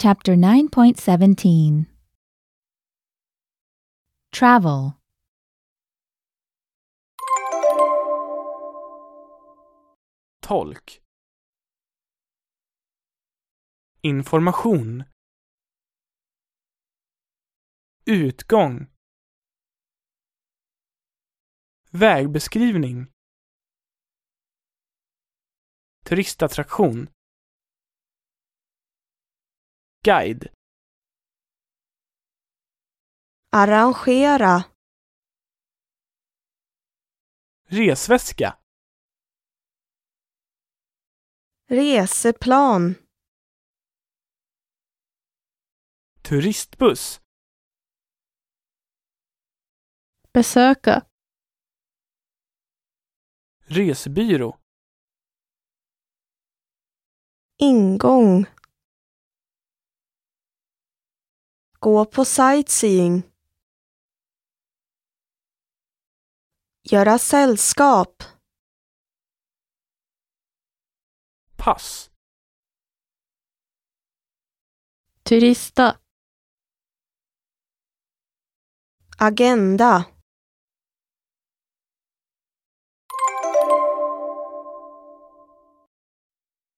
Chapter 9.17 Travel. Tolk. Information. Utgång. Vägbeskrivning. Turistattraktion. Guide. Arrangera. Resväska. Reseplan. Turistbuss. Besöka. Resebyrå. Ingång. Gå på sightseeing. Göra sällskap. Pass. Turista. Agenda.